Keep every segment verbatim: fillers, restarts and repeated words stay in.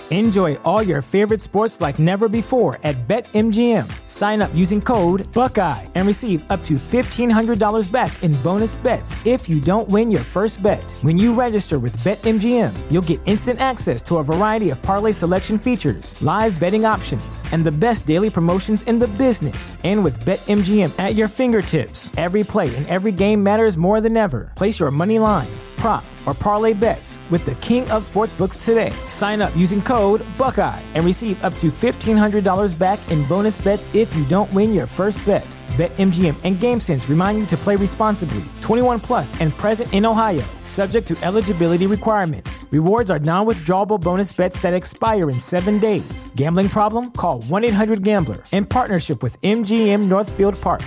Enjoy all your favorite sports like never before at BetMGM. Sign up using code Buckeye and receive up to fifteen hundred dollars back in bonus bets if you don't win your first bet. When you register with BetMGM, you'll get instant access to a variety of parlay selection features, live betting options, and the best daily promotions in the business. And with BetMGM at your fingertips, every play and every game matters more than ever. Place your money line, prop, or parlay bets with the king of sportsbooks today. Sign up using code Buckeye and receive up to fifteen hundred dollars back in bonus bets if you don't win your first bet. BetMGM and GameSense remind you to play responsibly. twenty-one plus and present in Ohio, subject to eligibility requirements. Rewards are non-withdrawable bonus bets that expire in seven days. Gambling problem? Call one eight hundred gambler in partnership with M G M Northfield Park.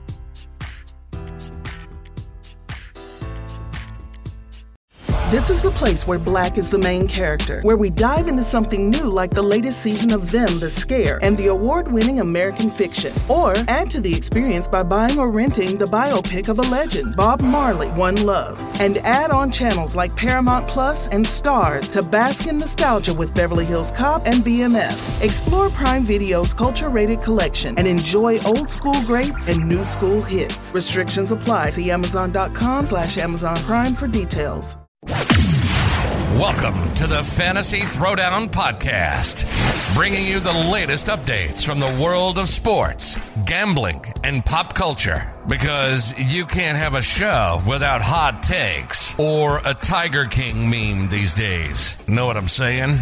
This is the place where Black is the main character, where we dive into something new like the latest season of Them, The Scare, and the award-winning American Fiction. Or add to the experience by buying or renting the biopic of a legend, Bob Marley, One Love. And add on channels like Paramount Plus and Stars to bask in nostalgia with Beverly Hills Cop and B M F. Explore Prime Video's culture-rated collection and enjoy old school greats and new school hits. Restrictions apply. See Amazon.com slash Amazon Prime for details. Welcome to the Fantasy Throwdown Podcast, bringing you the latest updates from the world of sports, gambling, and pop culture. Because you can't have a show without hot takes or a Tiger King meme these days. Know what I'm saying?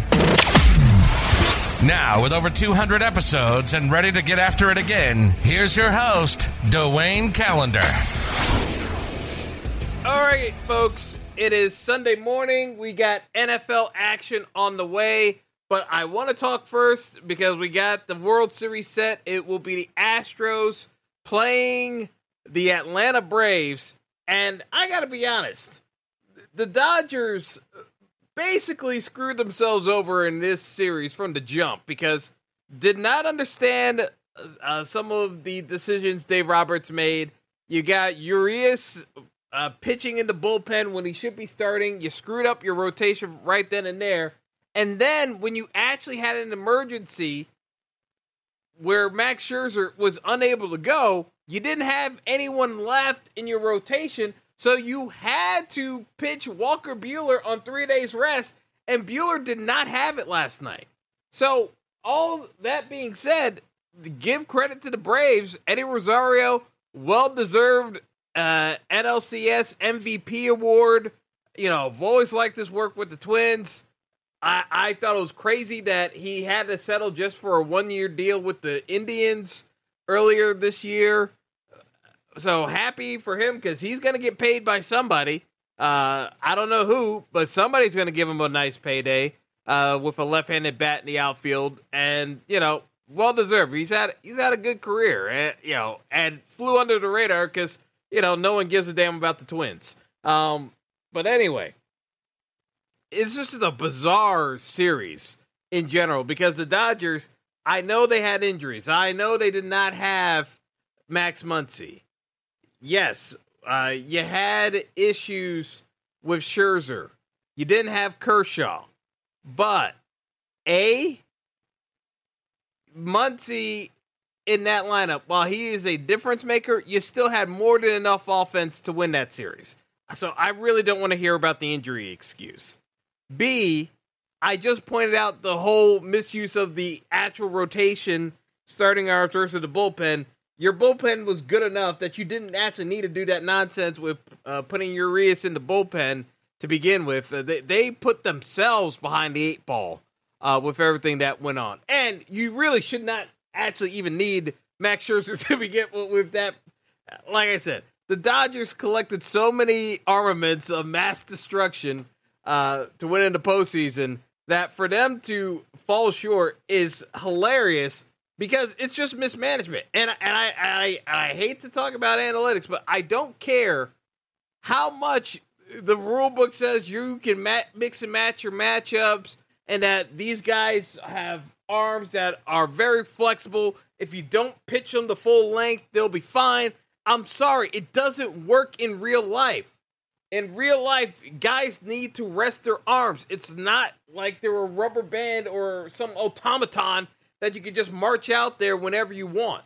Now, with over two hundred episodes and ready to get after it again, here's your host, Dwayne Callender. All right, folks. It is Sunday morning. We got N F L action on the way, but I want to talk first because we got the World Series set. It will be the Astros playing the Atlanta Braves, and I got to be honest, the Dodgers basically screwed themselves over in this series from the jump because did not understand uh, some of the decisions Dave Roberts made. You got Urias Uh, pitching in the bullpen when he should be starting. You screwed up your rotation right then and there. And then when you actually had an emergency where Max Scherzer was unable to go, you didn't have anyone left in your rotation. So you had to pitch Walker Buehler on three days rest. And Buehler did not have it last night. So all that being said, give credit to the Braves. Eddie Rosario, well-deserved Uh, N L C S M V P award. You know, I've always liked his work with the Twins. I, I thought it was crazy that he had to settle just for a one-year deal with the Indians earlier this year. So happy for him because he's going to get paid by somebody. Uh, I don't know who, but somebody's going to give him a nice payday uh, with a left-handed bat in the outfield. And, you know, well-deserved. He's had, he's had a good career, and, you know, and flew under the radar because you know, no one gives a damn about the Twins. Um, but anyway, it's just a bizarre series in general because the Dodgers, I know they had injuries. I know they did not have Max Muncy. Yes, uh, you had issues with Scherzer. You didn't have Kershaw. But, A, Muncy in that lineup, while he is a difference maker, you still had more than enough offense to win that series. So I really don't want to hear about the injury excuse. B, I just pointed out the whole misuse of the actual rotation, starting hours versus the bullpen. Your bullpen was good enough that you didn't actually need to do that nonsense with uh, putting Urias in the bullpen to begin with. Uh, they, they put themselves behind the eight ball uh, with everything that went on. And you really should not actually even need Max Scherzer to begin with, with that. Like I said, the Dodgers collected so many armaments of mass destruction uh, to win in the postseason that for them to fall short is hilarious because it's just mismanagement. And, and I, I, I hate to talk about analytics, but I don't care how much the rule book says you can ma- mix and match your matchups and that these guys have arms that are very flexible. If you don't pitch them the full length, they'll be fine. I'm sorry, it doesn't work in real life. In real life, guys need to rest their arms. It's not like they're a rubber band or some automaton that you can just march out there whenever you want.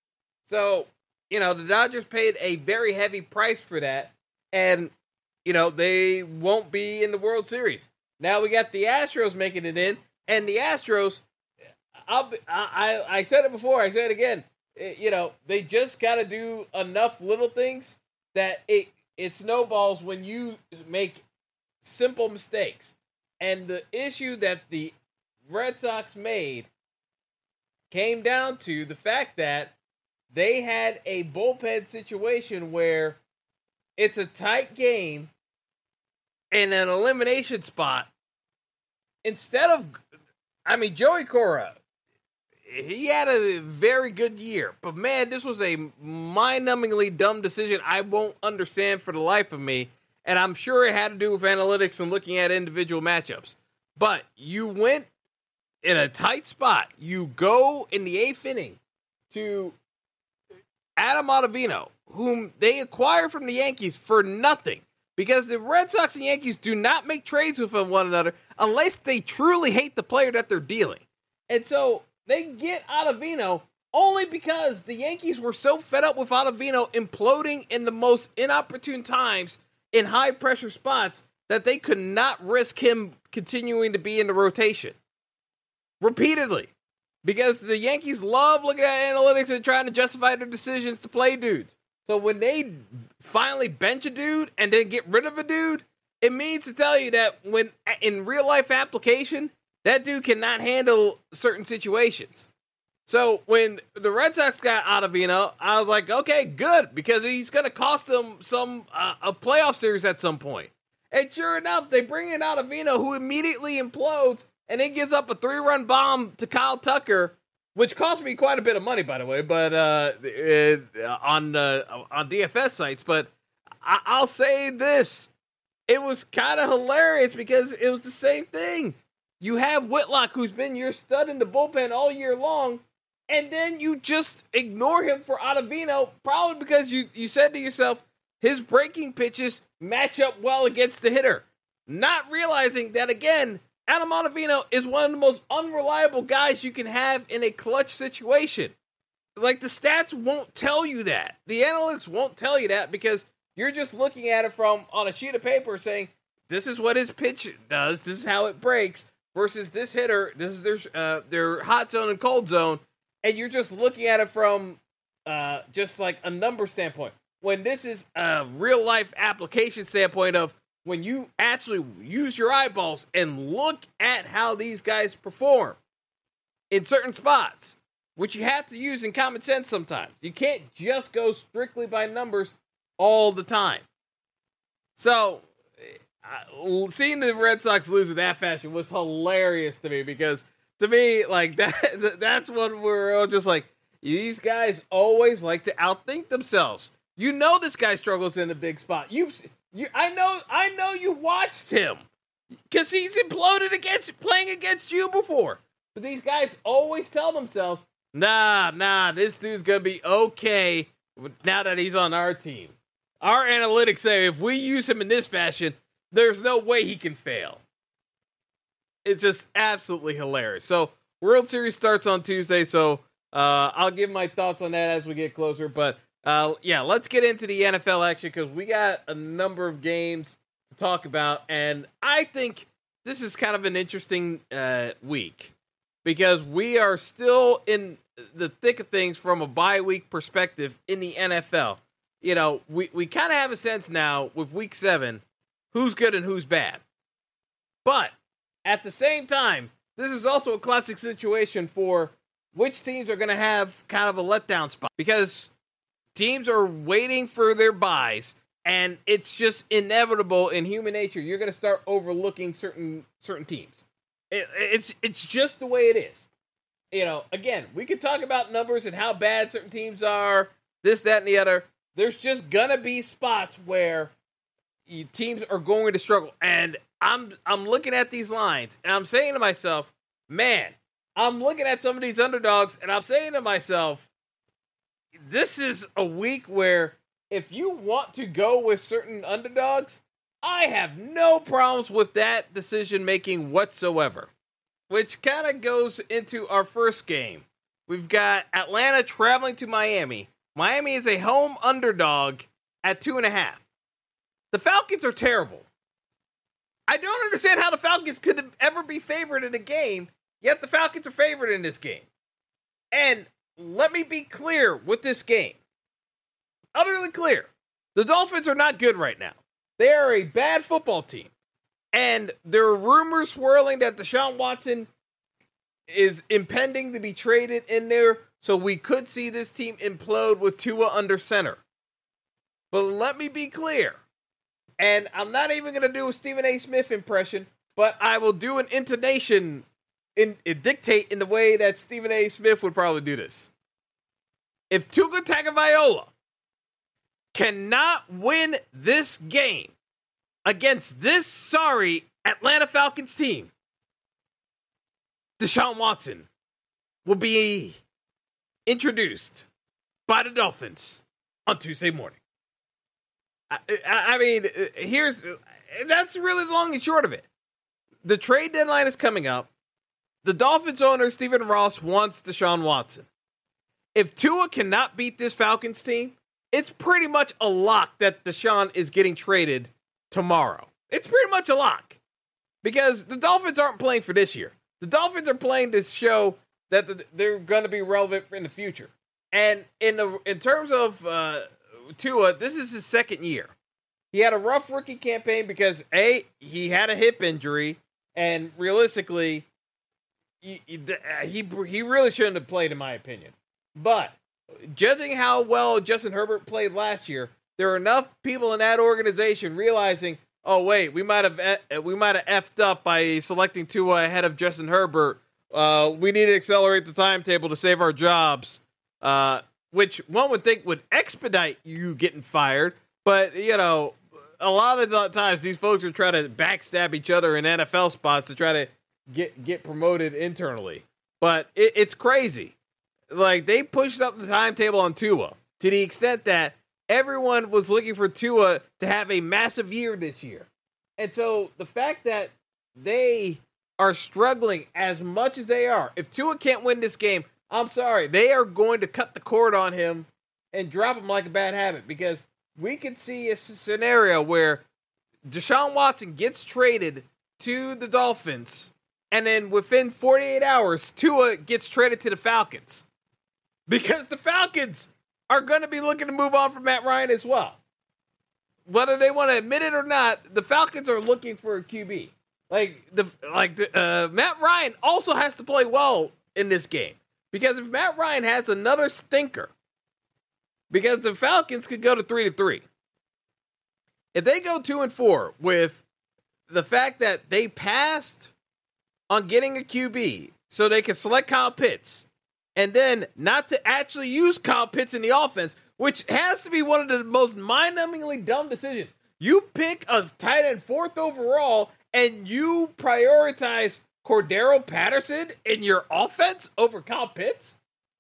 So, you know, the Dodgers paid a very heavy price for that, and, you know, they won't be in the World Series. Now we got the Astros making it in, and the Astros, I'll be, I, I, I said it before, I say it again, it, you know, they just got to do enough little things that it, it snowballs when you make simple mistakes. And the issue that the Red Sox made came down to the fact that they had a bullpen situation where it's a tight game in an elimination spot. Instead of, I mean, Joey Cora, he had a very good year, but man, this was a mind-numbingly dumb decision I won't understand for the life of me, and I'm sure it had to do with analytics and looking at individual matchups. But you went in a tight spot. You go in the eighth inning to Adam Ottavino, whom they acquired from the Yankees for nothing, because the Red Sox and Yankees do not make trades with one another unless they truly hate the player that they're dealing. And so they get Ottavino only because the Yankees were so fed up with Ottavino imploding in the most inopportune times in high-pressure spots that they could not risk him continuing to be in the rotation. Repeatedly. Because the Yankees love looking at analytics and trying to justify their decisions to play dudes. So when they finally bench a dude and then get rid of a dude, it means to tell you that when in real-life application, that dude cannot handle certain situations. So when the Red Sox got Ottavino, I was like, okay, good, because he's going to cost them some uh, a playoff series at some point. And sure enough, they bring in Ottavino, who immediately implodes and then gives up a three-run bomb to Kyle Tucker, which cost me quite a bit of money, by the way, but uh, it, on uh, on D F S sites. But I- I'll say this: it was kind of hilarious because it was the same thing. You have Whitlock, who's been your stud in the bullpen all year long, and then you just ignore him for Ottavino, probably because you, you said to yourself, his breaking pitches match up well against the hitter. Not realizing that, again, Adam Ottavino is one of the most unreliable guys you can have in a clutch situation. Like, the stats won't tell you that. The analytics won't tell you that because you're just looking at it from on a sheet of paper saying, this is what his pitch does, this is how it breaks, versus this hitter, this is their, uh, their hot zone and cold zone, and you're just looking at it from uh, just like a number standpoint. When this is a real-life application standpoint of when you actually use your eyeballs and look at how these guys perform in certain spots, which you have to use in common sense sometimes. You can't just go strictly by numbers all the time. So, uh, seeing the Red Sox lose in that fashion was hilarious to me because, to me, like, that that's what we're all just like, these guys always like to outthink themselves. You know this guy struggles in the big spot. You've, you, I know, I know you watched him because he's imploded against playing against you before. But these guys always tell themselves, "Nah, nah, this dude's gonna be okay now that he's on our team." Our analytics say if we use him in this fashion, there's no way he can fail. It's just absolutely hilarious. So, World Series starts on Tuesday. So, uh, I'll give my thoughts on that as we get closer, but. Uh, yeah, let's get into the N F L action because we got a number of games to talk about, and I think this is kind of an interesting uh, week because we are still in the thick of things from a bye week perspective in the N F L. You know, we, we kind of have a sense now with week seven who's good and who's bad. But at the same time, this is also a classic situation for which teams are going to have kind of a letdown spot because teams are waiting for their buys, and it's just inevitable in human nature. You're going to start overlooking certain certain teams. It, it's it's just the way it is. You know, again, we could talk about numbers and how bad certain teams are, this, that, and the other. There's just going to be spots where you, teams are going to struggle. And I'm I'm looking at these lines, and I'm saying to myself, man, I'm looking at some of these underdogs, and I'm saying to myself, this is a week where if you want to go with certain underdogs, I have no problems with that decision making whatsoever, which kind of goes into our first game. We've got Atlanta traveling to Miami. Miami is a home underdog at two and a half. The Falcons are terrible. I don't understand how the Falcons could ever be favored in a game, yet the Falcons are favored in this game. And let me be clear with this game. Utterly clear. The Dolphins are not good right now. They are a bad football team. And there are rumors swirling that Deshaun Watson is impending to be traded in there, so we could see this team implode with Tua under center. But let me be clear, and I'm not even going to do a Stephen A. Smith impression, but I will do an intonation, in, in dictate in the way that Stephen A. Smith would probably do this. If Tua Tagovailoa cannot win this game against this sorry Atlanta Falcons team, Deshaun Watson will be introduced by the Dolphins on Tuesday morning. I, I, I mean, here's that's really the long and short of it. The trade deadline is coming up. The Dolphins owner, Stephen Ross, wants Deshaun Watson. If Tua cannot beat this Falcons team, it's pretty much a lock that Deshaun is getting traded tomorrow. It's pretty much a lock. Because the Dolphins aren't playing for this year. The Dolphins are playing to show that the, they're going to be relevant in the future. And in the in terms of uh, Tua, this is his second year. He had a rough rookie campaign because, A, he had a hip injury, and realistically, he, he, he really shouldn't have played, in my opinion. But judging how well Justin Herbert played last year, there are enough people in that organization realizing, oh wait, we might have we might have effed up by selecting Tua ahead of Justin Herbert. Uh, we need to accelerate the timetable to save our jobs, uh, which one would think would expedite you getting fired. But you know, a lot of the times these folks are trying to backstab each other in N F L spots to try to get get promoted internally. But it, it's crazy. Like, they pushed up the timetable on Tua to the extent that everyone was looking for Tua to have a massive year this year. And so the fact that they are struggling as much as they are, if Tua can't win this game, I'm sorry, they are going to cut the cord on him and drop him like a bad habit, because we could see a scenario where Deshaun Watson gets traded to the Dolphins, and then within forty-eight hours, Tua gets traded to the Falcons. Because the Falcons are going to be looking to move on from Matt Ryan as well. Whether they want to admit it or not, the Falcons are looking for a Q B. Like, the like uh, Matt Ryan also has to play well in this game. Because if Matt Ryan has another stinker, because the Falcons could go to three to three. If they go two and four with the fact that they passed on getting a Q B so they can select Kyle Pitts, and then not to actually use Kyle Pitts in the offense, which has to be one of the most mind-numbingly dumb decisions. You pick a tight end fourth overall, and you prioritize Cordero Patterson in your offense over Kyle Pitts?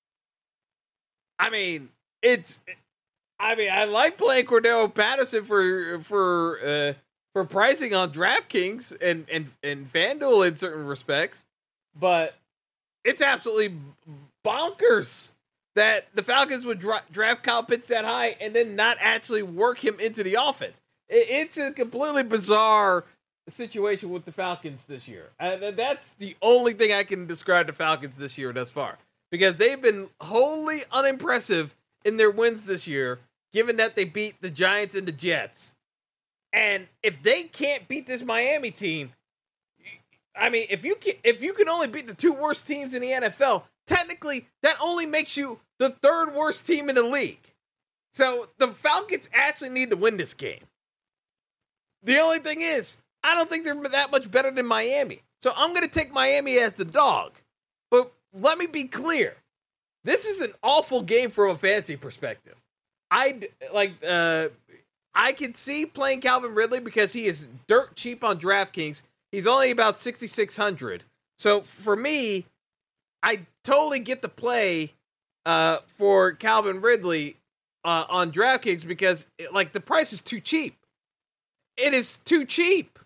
I mean, it's. I mean, I like playing Cordero Patterson for for uh, for pricing on DraftKings and and and FanDuel in certain respects, but it's absolutely bonkers that the Falcons would dra- draft Kyle Pitts that high and then not actually work him into the offense. It- it's a completely bizarre situation with the Falcons this year. And that's the only thing I can describe the Falcons this year thus far, because they've been wholly unimpressive in their wins this year, given that they beat the Giants and the Jets. And if they can't beat this Miami team, I mean, if you can, if you can only beat the two worst teams in the N F L, technically, that only makes you the third worst team in the league. So the Falcons actually need to win this game. The only thing is, I don't think they're that much better than Miami. So I'm going to take Miami as the dog. But let me be clear. This is an awful game from a fantasy perspective. I like. Uh, I can see playing Calvin Ridley because he is dirt cheap on DraftKings. He's only about sixty-six hundred. So for me, I totally get the play uh, for Calvin Ridley uh, on DraftKings because, like, the price is too cheap. it is too cheap.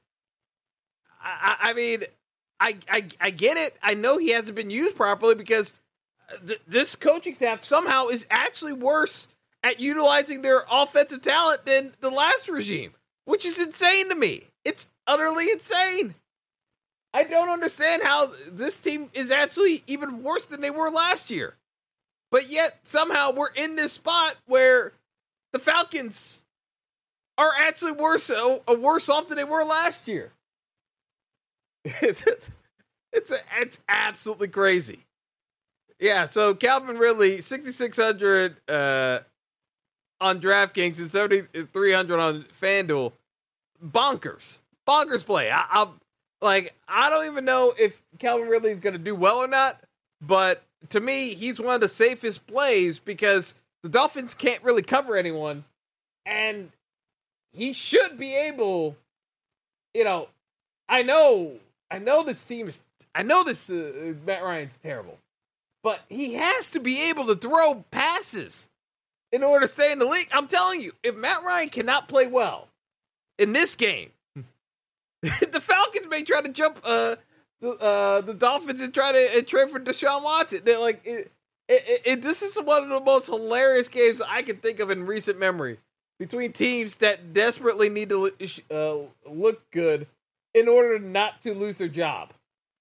I, I, I mean, I, I I get it. I know he hasn't been used properly because th- this coaching staff somehow is actually worse at utilizing their offensive talent than the last regime, which is insane to me. It's utterly insane. I don't understand how this team is actually even worse than they were last year. But yet, somehow, we're in this spot where the Falcons are actually worse, uh, worse off than they were last year. It's, it's, it's, a, it's absolutely crazy. Yeah, so Calvin Ridley, sixty-six hundred uh, on DraftKings and seventy-three hundred on FanDuel. Bonkers. Bonkers play. I, I'm like, I don't even know if Calvin Ridley is going to do well or not, but to me, he's one of the safest plays because the Dolphins can't really cover anyone, and he should be able, you know, I know, I know this team is, I know this uh, Matt Ryan's terrible, but he has to be able to throw passes in order to stay in the league. I'm telling you, if Matt Ryan cannot play well in this game, the Falcons may try to jump uh, the uh, the Dolphins and try to uh, trade for Deshaun Watson. They're like, it, it, it, this is one of the most hilarious games I can think of in recent memory between teams that desperately need to uh, look good in order not to lose their job.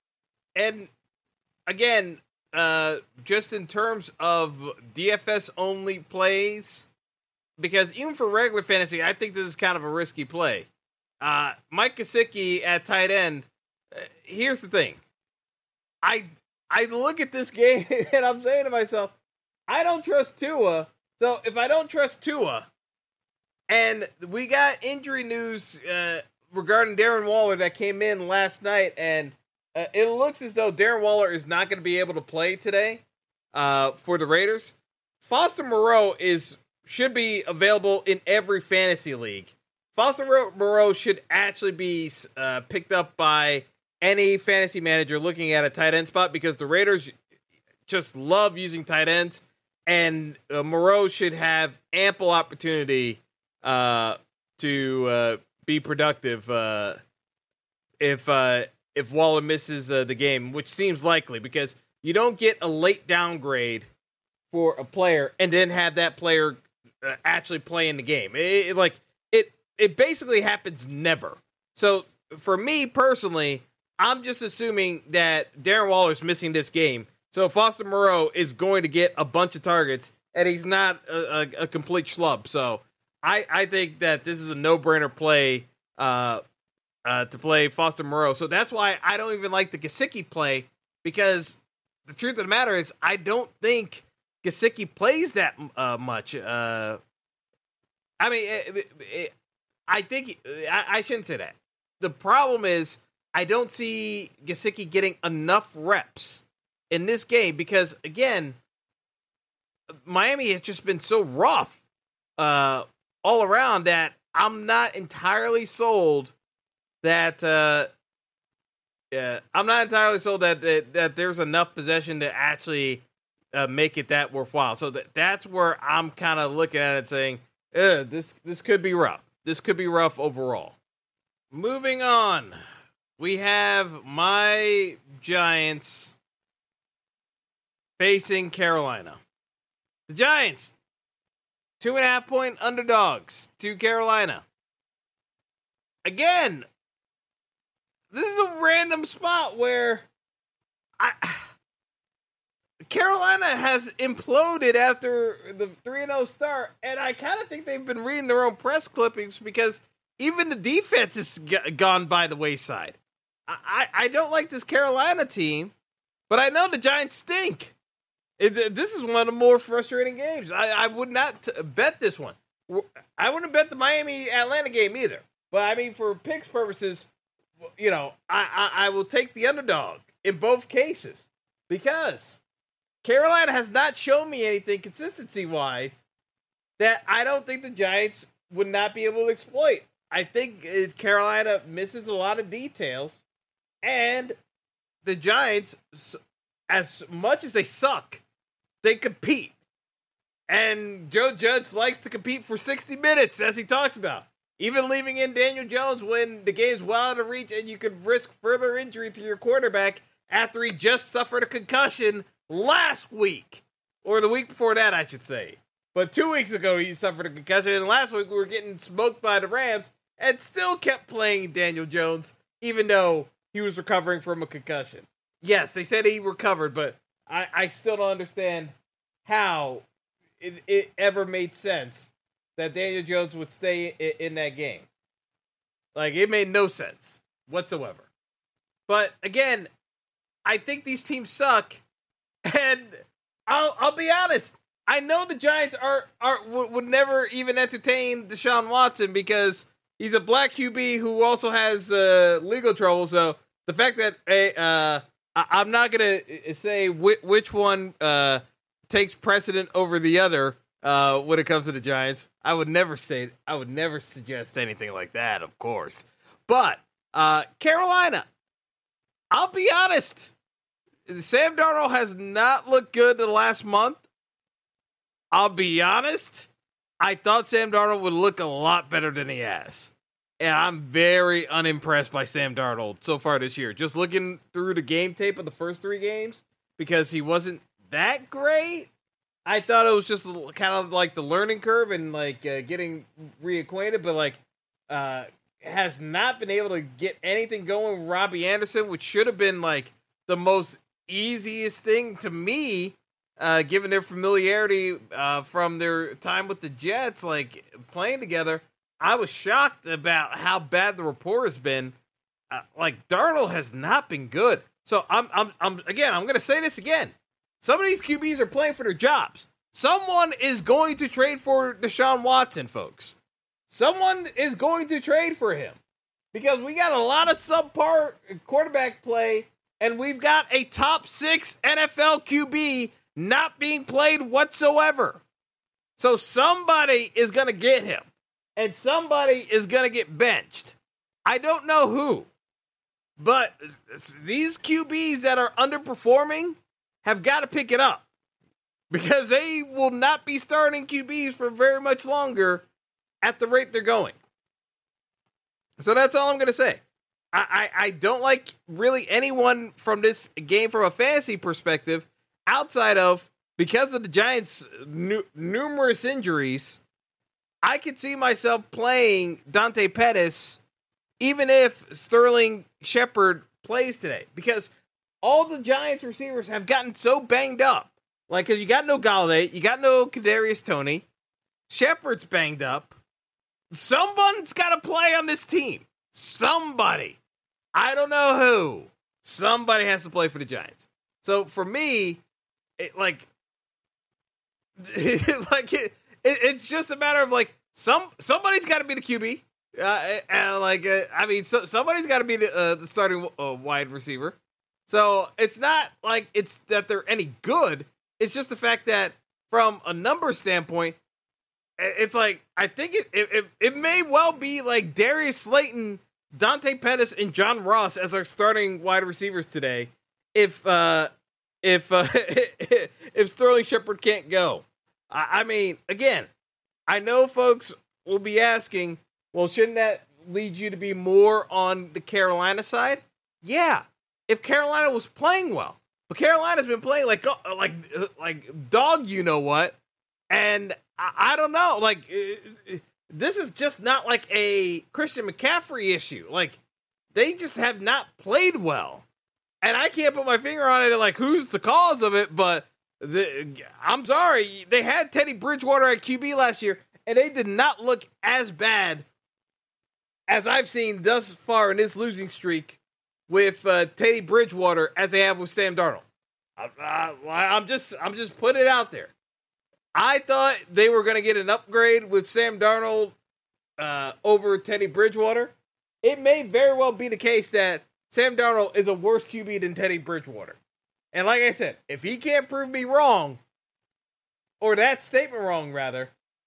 And again, uh, just in terms of D F S only plays, because even for regular fantasy, I think this is kind of a risky play. Uh, Mike Gesicki at tight end. Uh, here's the thing. I I look at this game and I'm saying to myself, I don't trust Tua. So if I don't trust Tua, and we got injury news uh, regarding Darren Waller that came in last night, and uh, it looks as though Darren Waller is not going to be able to play today uh, for the Raiders. Foster Moreau is should be available in every fantasy league. Foster Moreau should actually be uh, picked up by any fantasy manager looking at a tight end spot because the Raiders just love using tight ends, and uh, Moreau should have ample opportunity uh, to uh, be productive uh, if uh, if Waller misses uh, the game, which seems likely because you don't get a late downgrade for a player and then have that player uh, actually play in the game. It, it, like it. It basically happens never. So for me personally, I'm just assuming that Darren Waller's missing this game. So Foster Moreau is going to get a bunch of targets, and he's not a, a, a complete schlub. So I, I think that this is a no-brainer play uh, uh, to play Foster Moreau. So that's why I don't even like the Gesicki play, because the truth of the matter is I don't think Gesicki plays that uh, much. Uh, I mean, it, it, it, I think I, I shouldn't say that. The problem is I don't see Gesicki getting enough reps in this game because, again, Miami has just been so rough uh, all around that I'm not entirely sold that uh, uh, I'm not entirely sold that that, that there's enough possession to actually uh, make it that worthwhile. So that, that's where I'm kind of looking at it saying, this this could be rough. This could be rough overall. Moving on, we have my Giants facing Carolina. The Giants, two and a half point underdogs to Carolina. Again, this is a random spot where I Carolina has imploded after the three and oh start, and I kind of think they've been reading their own press clippings because even the defense has g- gone by the wayside. I-, I-, I don't like this Carolina team, but I know the Giants stink. It, this is one of the more frustrating games. I, I would not t- bet this one. I wouldn't bet the Miami-Atlanta game either. But, I mean, for picks purposes, you know, I, I, I will take the underdog in both cases because Carolina has not shown me anything consistency-wise that I don't think the Giants would not be able to exploit. I think Carolina misses a lot of details, and the Giants, as much as they suck, they compete. And Joe Judge likes to compete for sixty minutes, as he talks about. Even leaving in Daniel Jones when the game's well out of reach and you could risk further injury to your quarterback after he just suffered a concussion last week. Or the week before that, I should say. But two weeks ago, he suffered a concussion, and last week we were getting smoked by the Rams and still kept playing Daniel Jones, even though he was recovering from a concussion. Yes, they said he recovered, but I, I still don't understand how it, it ever made sense that Daniel Jones would stay in, in that game. Like, it made no sense whatsoever. But, again, I think these teams suck, and I'll, I'll be honest. I know the Giants are are would, would never even entertain Deshaun Watson because he's a black Q B who also has uh, legal trouble. So the fact that uh, I, I'm not gonna say wh- which one uh, takes precedent over the other uh, when it comes to the Giants, I would never say I would never suggest anything like that, of course. But uh, Carolina, I'll be honest, Sam Darnold has not looked good the last month. I'll be honest, I thought Sam Darnold would look a lot better than he has. And I'm very unimpressed by Sam Darnold so far this year. Just looking through the game tape of the first three games, because he wasn't that great, I thought it was just kind of like the learning curve and like uh, getting reacquainted, but like uh, has not been able to get anything going with Robbie Anderson, which should have been like the most easiest thing to me. Uh, given their familiarity uh, from their time with the Jets, like playing together, I was shocked about how bad the rapport has been. Uh, like Darnold has not been good. So I'm, I'm, I'm again, I'm going to say this again. Some of these Q Bs are playing for their jobs. Someone is going to trade for Deshaun Watson, folks. Someone is going to trade for him because we got a lot of subpar quarterback play, and we've got a top six N F L Q B not being played whatsoever. So somebody is going to get him, and somebody is going to get benched. I don't know who, but these Q Bs that are underperforming have got to pick it up because they will not be starting Q Bs for very much longer at the rate they're going. So that's all I'm going to say. I, I, I don't like really anyone from this game from a fantasy perspective outside of, because of the Giants' nu- numerous injuries, I could see myself playing Dante Pettis even if Sterling Shepard plays today. Because all the Giants receivers have gotten so banged up. Like, because you got no Galladay, you got no Kadarius Toney, Shepard's banged up. Someone's got to play on this team. Somebody. I don't know who. Somebody has to play for the Giants. So for me, it, like, like it, it, it's just a matter of like some somebody's got to be the Q B, uh, and like uh, I mean, so, somebody's got to be the uh, the starting uh, wide receiver. So it's not like it's that they're any good. It's just the fact that from a number standpoint, it's like I think it it, it may well be like Darius Slayton, Dante Pettis, and John Ross as our starting wide receivers today. If uh, if uh, if Sterling Shepard can't go, I, I mean, again, I know folks will be asking, well, shouldn't that lead you to be more on the Carolina side? Yeah, if Carolina was playing well, but Carolina's been playing like like like dog, you know what? And I, I don't know, like this is just not like a Christian McCaffrey issue. Like they just have not played well. And I can't put my finger on it, like, who's the cause of it, but the, I'm sorry. They had Teddy Bridgewater at Q B last year, and they did not look as bad as I've seen thus far in this losing streak with uh, Teddy Bridgewater as they have with Sam Darnold. I, I, I'm just I'm just putting it out there. I thought they were going to get an upgrade with Sam Darnold uh, over Teddy Bridgewater. It may very well be the case that Sam Darnold is a worse Q B than Teddy Bridgewater. And like I said, if he can't prove me wrong, or that statement wrong, rather,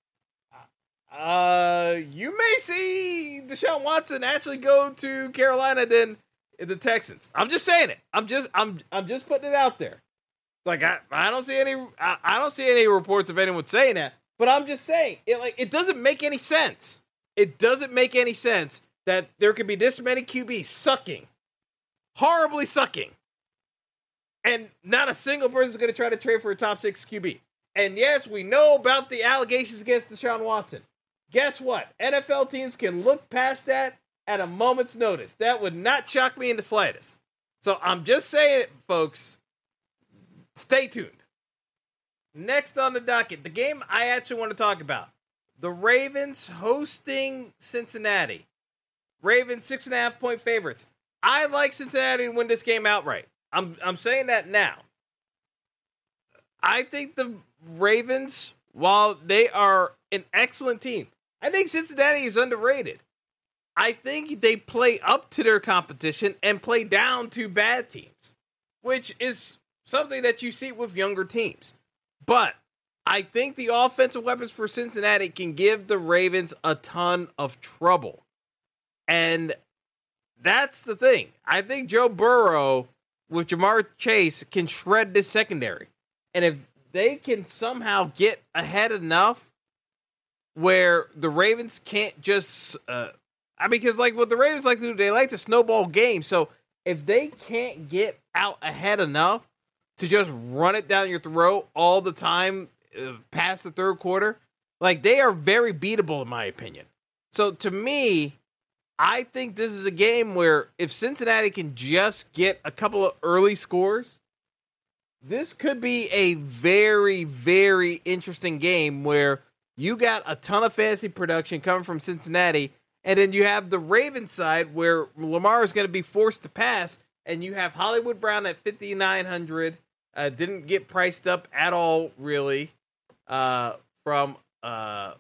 uh, you may see Deshaun Watson actually go to Carolina than the Texans. I'm just saying it. I'm just I'm I'm just putting it out there. Like I, I don't see any I, I don't see any reports of anyone saying that, but I'm just saying it. Like it doesn't make any sense. It doesn't make any sense that there could be this many Q Bs sucking, horribly sucking, and not a single person is going to try to trade for a top six Q B. And yes, we know about the allegations against Deshaun Watson. Guess what? N F L teams can look past that at a moment's notice. That would not shock me in the slightest. So I'm just saying it, folks. Stay tuned. Next on the docket, the game I actually want to talk about. The Ravens hosting Cincinnati. Ravens six and a half point favorites. I like Cincinnati to win this game outright. I'm I'm saying that now. I think the Ravens, while they are an excellent team, I think Cincinnati is underrated. I think they play up to their competition and play down to bad teams, which is something that you see with younger teams. But I think the offensive weapons for Cincinnati can give the Ravens a ton of trouble. And that's the thing. I think Joe Burrow with Jamar Chase can shred this secondary. And if they can somehow get ahead enough where the Ravens can't just, uh, I mean, because like what the Ravens like to do, they like to snowball games. So if they can't get out ahead enough to just run it down your throat all the time uh, past the third quarter, like they are very beatable in my opinion. So to me, I think this is a game where if Cincinnati can just get a couple of early scores, this could be a very, very interesting game where you got a ton of fantasy production coming from Cincinnati, and then you have the Ravens side where Lamar is going to be forced to pass, and you have Hollywood Brown at fifty-nine hundred, uh, didn't get priced up at all, really, uh, from, uh,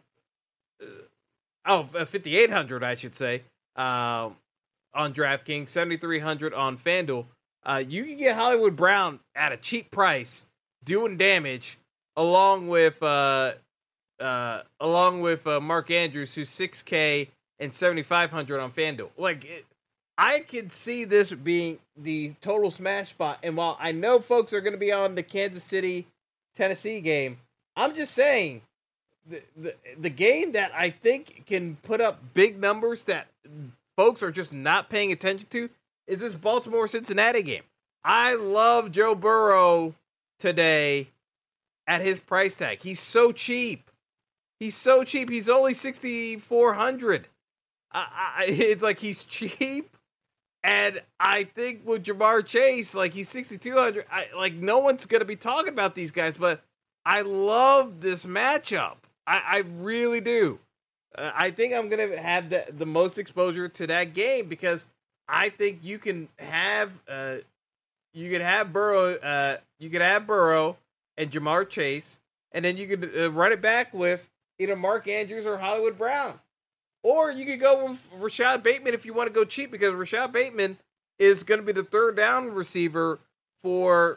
oh, fifty-eight hundred, I should say, uh, on DraftKings, seventy-three hundred on FanDuel. Uh, you can get Hollywood Brown at a cheap price, doing damage, along with uh, uh, along with uh, Mark Andrews, who's six K and seventy-five hundred on FanDuel. Like, it, I could see this being the total smash spot. And while I know folks are going to be on the Kansas City Tennessee game, I'm just saying the, the the game that I think can put up big numbers that folks are just not paying attention to is this Baltimore-Cincinnati game. I love Joe Burrow today at his price tag. He's so cheap. He's so cheap. He's only sixty-four hundred. I, I, it's like he's cheap. And I think with Jamar Chase, like he's sixty-two hundred. I, like no one's going to be talking about these guys, but I love this matchup. I, I really do. Uh, I think I'm going to have the, the most exposure to that game because I think you can have uh, you can have Burrow, uh, you can have Burrow and Jamar Chase, and then you can uh, run it back with either Mark Andrews or Hollywood Brown, or you could go with Rashad Bateman if you want to go cheap because Rashad Bateman is going to be the third down receiver for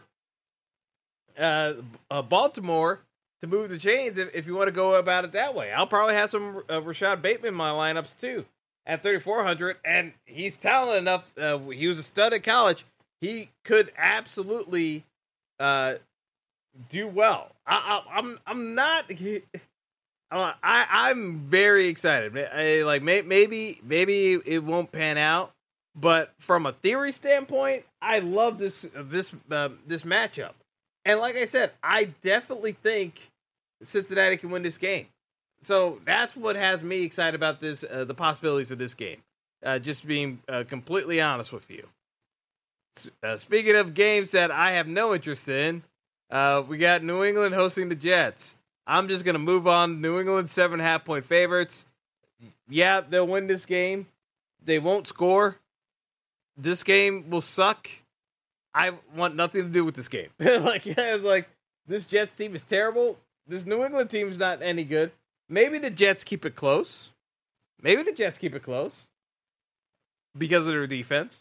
uh, uh, Baltimore to move the chains. If, if you want to go about it that way, I'll probably have some uh, Rashad Bateman in my lineups too. At thirty-four hundred, and he's talented enough. Uh, he was a stud at college. He could absolutely uh, do well. I, I, I'm I'm not. He, I I'm very excited. I, like may, maybe maybe it won't pan out, but from a theory standpoint, I love this this uh, this matchup. And like I said, I definitely think Cincinnati can win this game. So that's what has me excited about this, uh, the possibilities of this game. Uh, just being uh, completely honest with you. Uh, speaking of games that I have no interest in, uh, we got New England hosting the Jets. I'm just going to move on. New England, seven and a half point favorites. Yeah, they'll win this game. They won't score. This game will suck. I want nothing to do with this game. like, yeah, like, this Jets team is terrible. This New England team is not any good. Maybe the Jets keep it close. Maybe the Jets keep it close because of their defense.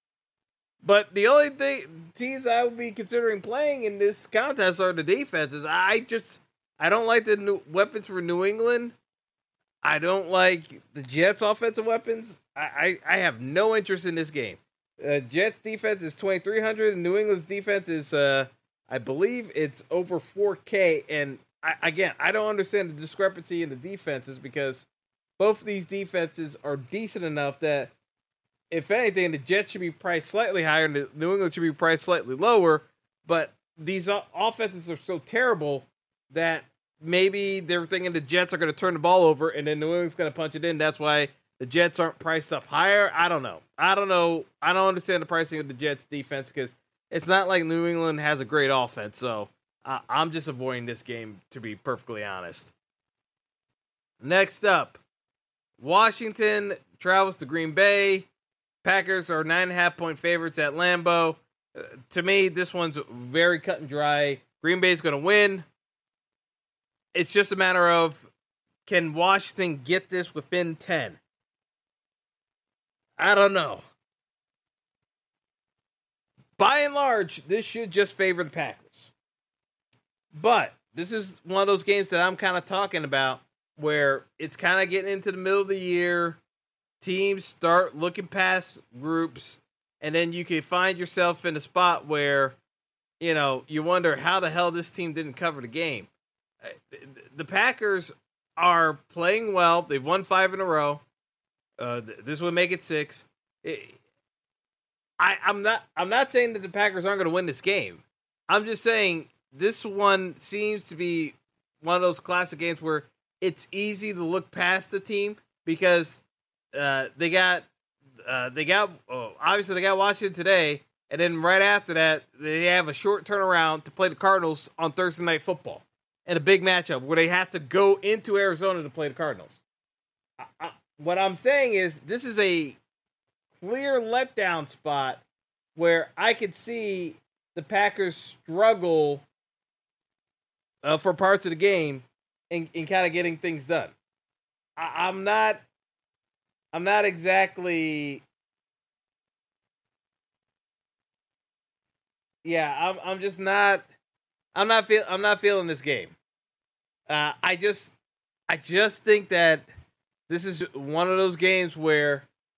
But the only thing teams I would be considering playing in this contest are the defenses. I just I don't like the new weapons for New England. I don't like the Jets' offensive weapons. I, I, I have no interest in this game. Uh, Jets' defense is twenty-three hundred, and New England's defense is, uh, I believe, it's over four K. And I, again, I don't understand the discrepancy in the defenses because both of these defenses are decent enough that, if anything, the Jets should be priced slightly higher and the New England should be priced slightly lower. But these offenses are so terrible that maybe they're thinking the Jets are going to turn the ball over and then New England's going to punch it in. That's why the Jets aren't priced up higher. I don't know. I don't know. I don't understand the pricing of the Jets defense because it's not like New England has a great offense. So uh, I'm just avoiding this game, to be perfectly honest. Next up, Washington travels to Green Bay. Packers are nine and a half point favorites at Lambeau. Uh, to me, this one's very cut and dry. Green Bay's going to win. It's just a matter of, can Washington get this within ten? I don't know. By and large, this should just favor the Packers. But this is one of those games that I'm kind of talking about where it's kind of getting into the middle of the year. Teams start looking past groups, and then you can find yourself in a spot where, you know, you wonder how the hell this team didn't cover the game. The Packers are playing well. They've won five in a row. Uh, this would make it six. It, I, I'm not. I'm not saying that the Packers aren't going to win this game. I'm just saying this one seems to be one of those classic games where it's easy to look past the team because uh, they got uh, they got oh, obviously they got Washington today, and then right after that they have a short turnaround to play the Cardinals on Thursday Night Football. And a big matchup where they have to go into Arizona to play the Cardinals. I, I, what I'm saying is this is a clear letdown spot where I could see the Packers struggle uh, for parts of the game in, in kind of getting things done. I, I'm not, I'm not exactly, yeah, I'm, I'm just not. I'm not feel I'm not feeling this game. Uh, I just I just think that this is one of those games where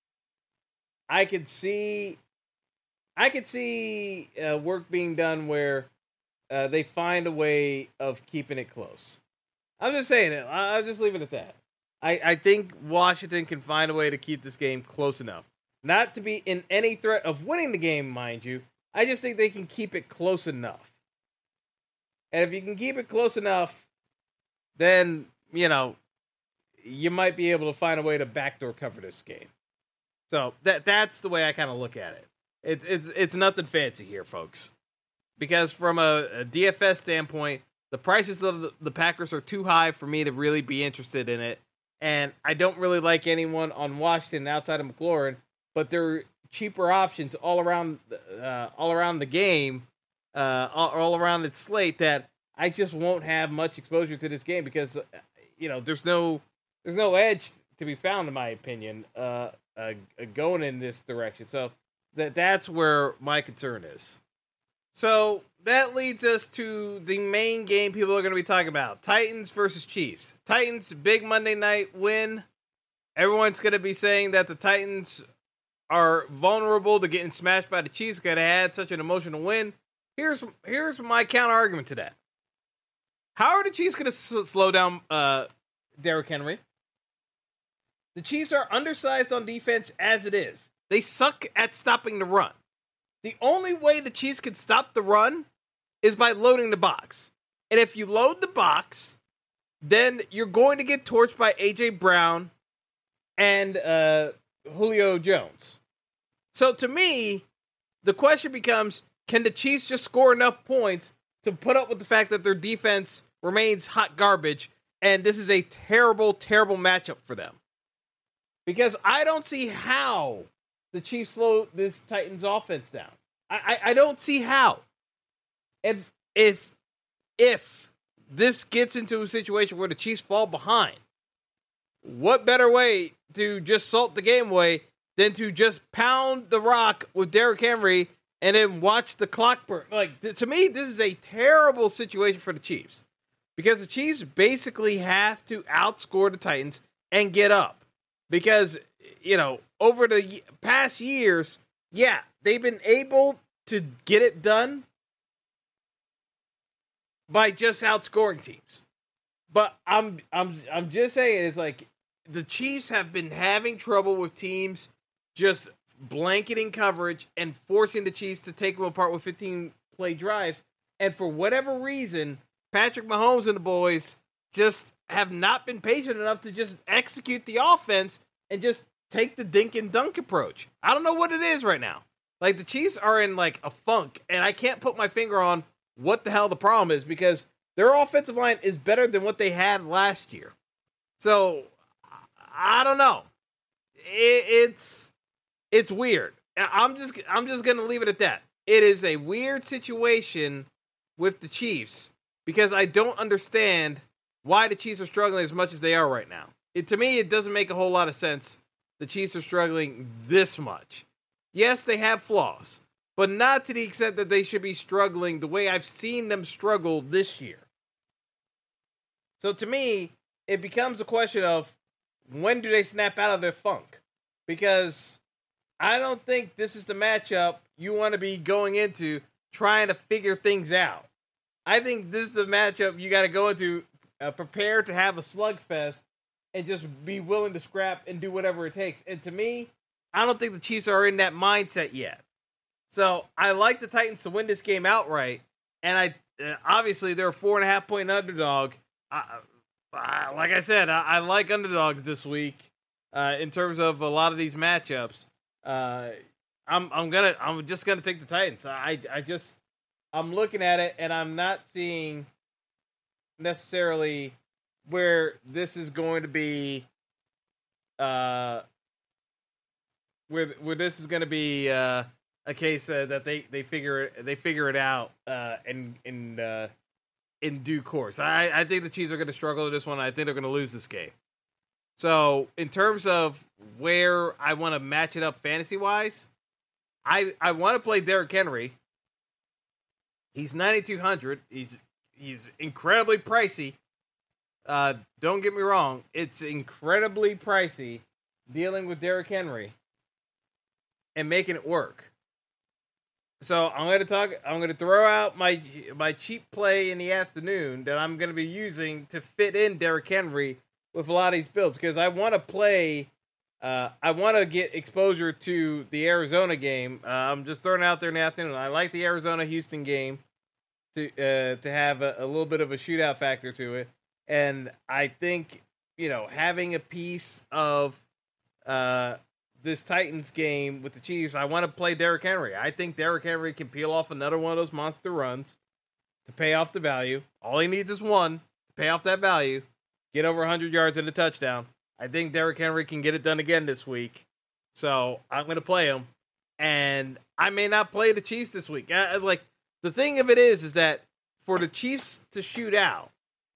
I could see I could see uh, work being done where uh, they find a way of keeping it close. I'm just saying it. I'll just leave it at that. I, I think Washington can find a way to keep this game close enough. Not to be in any threat of winning the game, mind you. I just think they can keep it close enough. And if you can keep it close enough, then, you know, you might be able to find a way to backdoor cover this game. So that that's the way I kind of look at it. It's it's it's nothing fancy here, folks. Because from a, a D F S standpoint, the prices of the, the Packers are too high for me to really be interested in it. And I don't really like anyone on Washington outside of McLaurin, but there are cheaper options all around uh, all around the game. Uh, all, all around the slate that I just won't have much exposure to this game because, uh, you know, there's no there's no edge to be found in my opinion uh, uh, going in this direction. So that that's where my concern is. So that leads us to the main game people are going to be talking about: Titans versus Chiefs. Titans big Monday night win. Everyone's going to be saying that the Titans are vulnerable to getting smashed by the Chiefs because they had such an emotional win. Here's here's my counter argument to that. How are the Chiefs going to s- slow down uh, Derrick Henry? The Chiefs are undersized on defense as it is. They suck at stopping the run. The only way the Chiefs can stop the run is by loading the box. And if you load the box, then you're going to get torched by A J Brown and uh, Julio Jones. So to me, the question becomes, can the Chiefs just score enough points to put up with the fact that their defense remains hot garbage, and this is a terrible, terrible matchup for them? Because I don't see how the Chiefs slow this Titans offense down. I, I, I don't see how. And if if this gets into a situation where the Chiefs fall behind, what better way to just salt the game away than to just pound the rock with Derrick Henry and then watch the clock burn? Like, th- to me, this is a terrible situation for the Chiefs. Because the Chiefs basically have to outscore the Titans and get up. Because, you know, over the y- past years, yeah, they've been able to get it done by just outscoring teams. But I'm I'm I'm just saying, it's like, the Chiefs have been having trouble with teams just blanketing coverage and forcing the Chiefs to take them apart with fifteen-play drives. And for whatever reason, Patrick Mahomes and the boys just have not been patient enough to just execute the offense and just take the dink and dunk approach. I don't know what it is right now. Like, the Chiefs are in, like, a funk, and I can't put my finger on what the hell the problem is because their offensive line is better than what they had last year. So, I don't know. It, it's it's weird. I'm just I'm just going to leave it at that. It is a weird situation with the Chiefs because I don't understand why the Chiefs are struggling as much as they are right now. It, to me, it doesn't make a whole lot of sense. The Chiefs are struggling this much. Yes, they have flaws, but not to the extent that they should be struggling the way I've seen them struggle this year. So to me, it becomes a question of when do they snap out of their funk? Because I don't think this is the matchup you want to be going into trying to figure things out. I think this is the matchup you got to go into uh, prepared to have a slugfest and just be willing to scrap and do whatever it takes. And to me, I don't think the Chiefs are in that mindset yet. So I like the Titans to win this game outright. And I uh, obviously they're a four and a half point underdog. I, I, like I said, I, I like underdogs this week uh, in terms of a lot of these matchups. Uh, I'm I'm gonna I'm just gonna take the Titans. I I just I'm looking at it and I'm not seeing necessarily where this is going to be. Uh. Where where this is going to be uh, a case uh, that they, they figure they figure it out uh, in in uh, in due course. I, I think the Chiefs are going to struggle with this one. I think they're going to lose this game. So in terms of where I want to match it up fantasy wise, I I want to play Derrick Henry. He's ninety-two hundred. He's he's incredibly pricey. Uh, don't get me wrong, it's incredibly pricey dealing with Derrick Henry and making it work. So I'm going to talk. I'm going to throw out my my cheap play in the afternoon that I'm going to be using to fit in Derrick Henry with a lot of these builds because I want to play. Uh, I want to get exposure to the Arizona game. Uh, I'm just throwing it out there in the afternoon. I like the Arizona Houston game to uh, to have a, a little bit of a shootout factor to it, and I think you know having a piece of. Uh, this Titans game with the Chiefs, I want to play Derrick Henry. I think Derrick Henry can peel off another one of those monster runs to pay off the value. All he needs is one to pay off that value, get over one hundred yards and a touchdown. I think Derrick Henry can get it done again this week. So I'm going to play him. And I may not play the Chiefs this week. I, like the thing of it is, is that for the Chiefs to shoot out,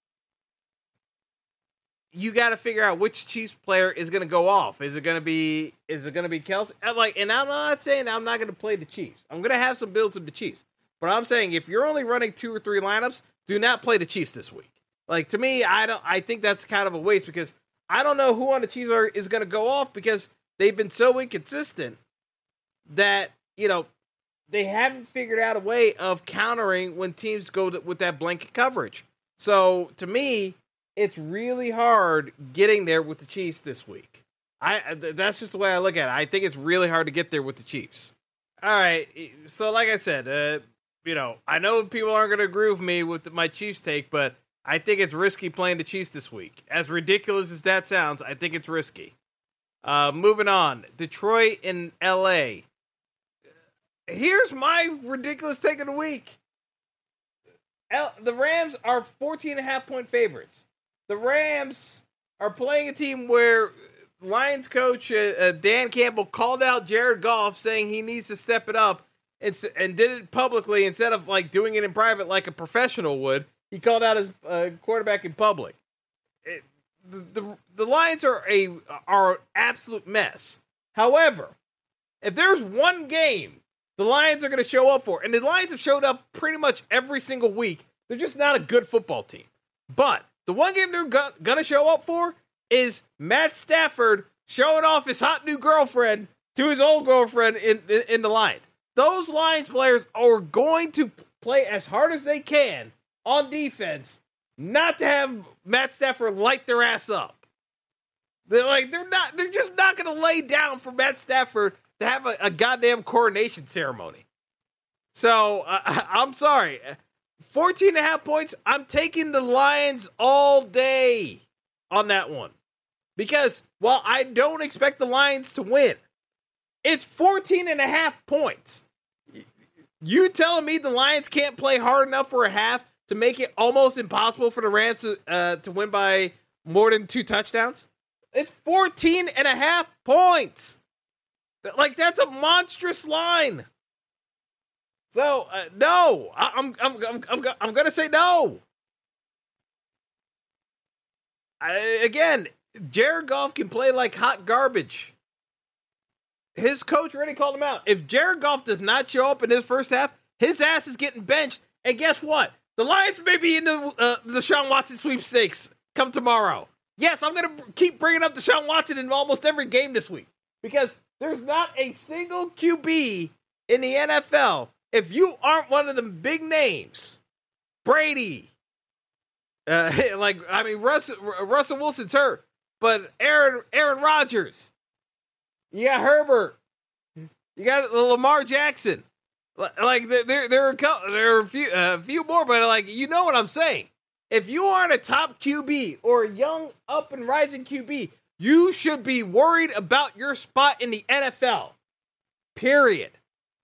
you got to figure out which Chiefs player is going to go off. Is it going to be, is it going to be Kelce? Like, and I'm not saying I'm not going to play the Chiefs. I'm going to have some builds with the Chiefs. But I'm saying if you're only running two or three lineups, do not play the Chiefs this week. Like, to me, I don't, I think that's kind of a waste because I don't know who on the Chiefs are, is going to go off because they've been so inconsistent that, you know, they haven't figured out a way of countering when teams go to, with that blanket coverage. So to me, it's really hard getting there with the Chiefs this week. I that's just the way I look at it. I think it's really hard to get there with the Chiefs. All right, so like I said, uh, you know, I know people aren't going to agree with me with my Chiefs take, but I think it's risky playing the Chiefs this week. As ridiculous as that sounds, I think it's risky. Uh, moving on, Detroit and L A. Here's my ridiculous take of the week. L- the Rams are fourteen and a half point favorites. The Rams are playing a team where Lions coach uh, uh, Dan Campbell called out Jared Goff, saying he needs to step it up, and, and did it publicly instead of like doing it in private like a professional would. He called out his uh, quarterback in public. It, the, the the Lions are a are an absolute mess. However, if there's one game the Lions are going to show up for, and the Lions have showed up pretty much every single week, they're just not a good football team. But the one game they're go- going to show up for is Matt Stafford showing off his hot new girlfriend to his old girlfriend in, in, in the Lions. Those Lions players are going to play as hard as they can on defense not to have Matt Stafford light their ass up. They're like they're not. They're just not going to lay down for Matt Stafford to have a, a goddamn coronation ceremony. So uh, I'm sorry, fourteen and a half points. I'm taking the Lions all day on that one because while I don't expect the Lions to win, it's fourteen and a half points. You telling me the Lions can't play hard enough for a half to make it almost impossible for the Rams to, uh, to win by more than two touchdowns? It's fourteen and a half points. Like, that's a monstrous line. So, uh, no, I, I'm, I'm, I'm, I'm, I'm going to say no. I, again, Jared Goff can play like hot garbage. His coach already called him out. If Jared Goff does not show up in his first half, his ass is getting benched. And guess what? The Lions may be in the uh, the Deshaun Watson sweepstakes come tomorrow. Yes, I'm going to keep bringing up Deshaun Watson in almost every game this week because there's not a single Q B in the N F L. If you aren't one of them big names, Brady, uh, like, I mean, Russell, Russell Wilson's hurt, but Aaron, Aaron Rodgers, you got Herbert. You got Lamar Jackson. Like there, there, there are there are a few, a few more, but like you know what I'm saying. If you aren't a top Q B or a young up and rising Q B, you should be worried about your spot in the N F L. Period.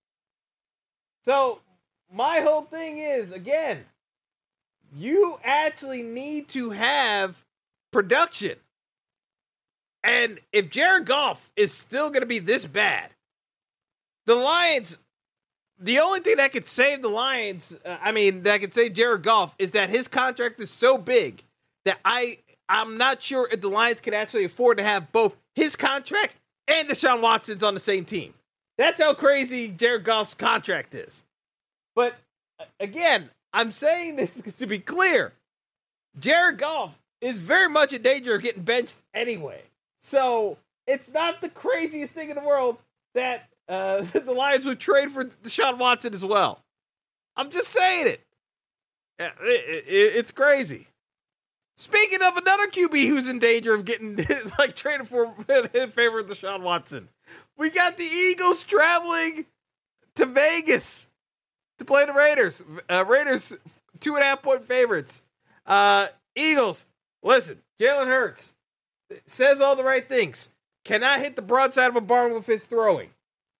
So my whole thing is, again, you actually need to have production. And if Jared Goff is still going to be this bad, the Lions, the only thing that could save the Lions, uh, I mean, that could save Jared Goff is that his contract is so big that I, I'm not sure if the Lions can actually afford to have both his contract and Deshaun Watson's on the same team. That's how crazy Jared Goff's contract is. But again, I'm saying this to be clear. Jared Goff is very much in danger of getting benched anyway. So it's not the craziest thing in the world that uh, the Lions would trade for Deshaun Watson as well. I'm just saying it. It, it, it. It's crazy. Speaking of another Q B who's in danger of getting like traded for in favor of Deshaun Watson, we got the Eagles traveling to Vegas to play the Raiders. Uh, Raiders two and a half point favorites. Uh, Eagles, listen, Jalen Hurts says all the right things. Cannot hit the broadside of a barn with his throwing.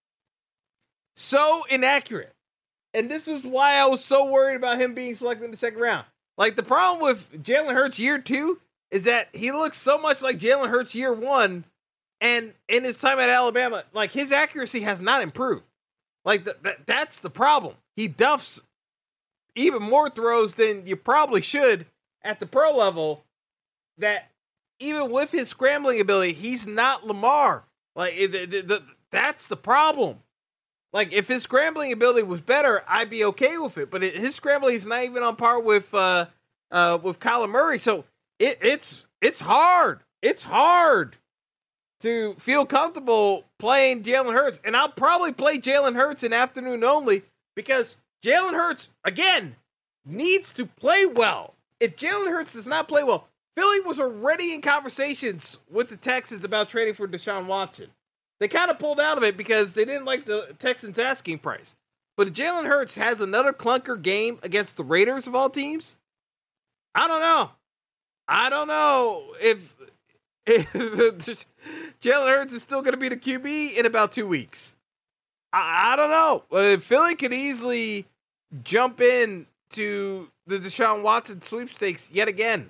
So inaccurate. And this is why I was so worried about him being selected in the second round. Like, the problem with Jalen Hurts year two is that he looks so much like Jalen Hurts year one, and in his time at Alabama, like, his accuracy has not improved. Like, th- th- that's the problem. He duffs even more throws than you probably should at the pro level, that even with his scrambling ability, he's not Lamar. Like, it, it, it, that's the problem. Like, if his scrambling ability was better, I'd be okay with it. But it, his scrambling is not even on par with uh, uh, with Kyler Murray. So it, it's it's hard. It's hard to feel comfortable playing Jalen Hurts. And I'll probably play Jalen Hurts in afternoon only because Jalen Hurts, again, needs to play well. If Jalen Hurts does not play well, Philly was already in conversations with the Texans about trading for Deshaun Watson. They kind of pulled out of it because they didn't like the Texans' asking price. But if Jalen Hurts has another clunker game against the Raiders of all teams, I don't know. I don't know if, if Jalen Hurts is still going to be the Q B in about two weeks. I, I don't know. If Philly could easily jump in to the Deshaun Watson sweepstakes yet again.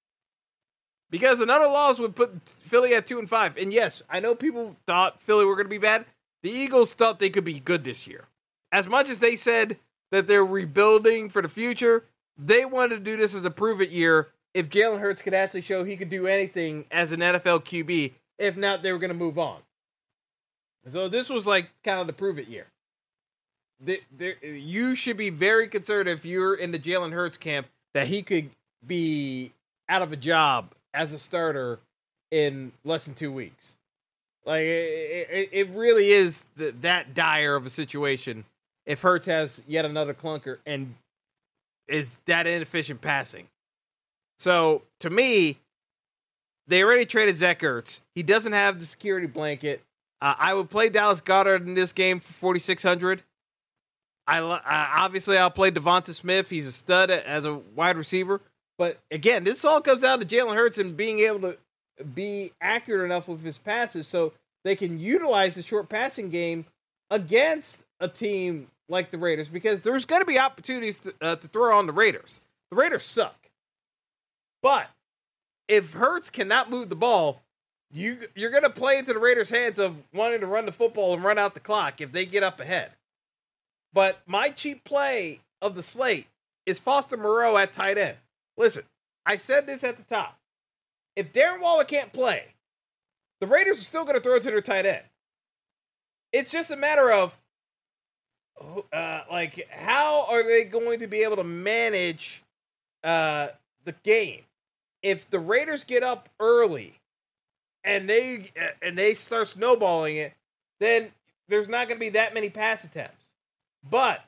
Because another loss would put Philly at two and five. And yes, I know people thought Philly were going to be bad. The Eagles thought they could be good this year. As much as they said that they're rebuilding for the future, they wanted to do this as a prove-it year. If Jalen Hurts could actually show he could do anything as an N F L Q B, if not, they were going to move on. So this was like kind of the prove-it year. The, the, you should be very concerned if you're in the Jalen Hurts camp that he could be out of a job as a starter in less than two weeks. Like, it, it, it really is the, that dire of a situation if Hurts has yet another clunker and is that inefficient passing. So, to me, they already traded Zach Ertz. He doesn't have the security blanket. Uh, I would play Dallas Goedert in this game for forty-six hundred. I uh, obviously I'll play Devonta Smith. He's a stud as a wide receiver. But again, this all comes down to Jalen Hurts and being able to be accurate enough with his passes so they can utilize the short passing game against a team like the Raiders, because there's going to be opportunities to, uh, to throw on the Raiders. The Raiders suck. But if Hurts cannot move the ball, you, you're going to play into the Raiders' hands of wanting to run the football and run out the clock if they get up ahead. But my cheap play of the slate is Foster Moreau at tight end. Listen, I said this at the top. If Darren Waller can't play, the Raiders are still going to throw it to their tight end. It's just a matter of, uh, like, how are they going to be able to manage uh, the game? If the Raiders get up early and they and they start snowballing it, then there's not going to be that many pass attempts. But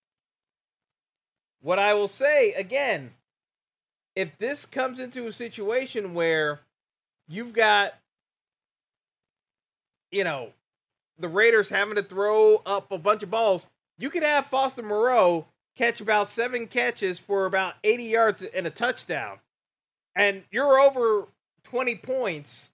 what I will say, again, if this comes into a situation where you've got, you know, the Raiders having to throw up a bunch of balls, you could have Foster Moreau catch about seven catches for about eighty yards and a touchdown, and you're over twenty points,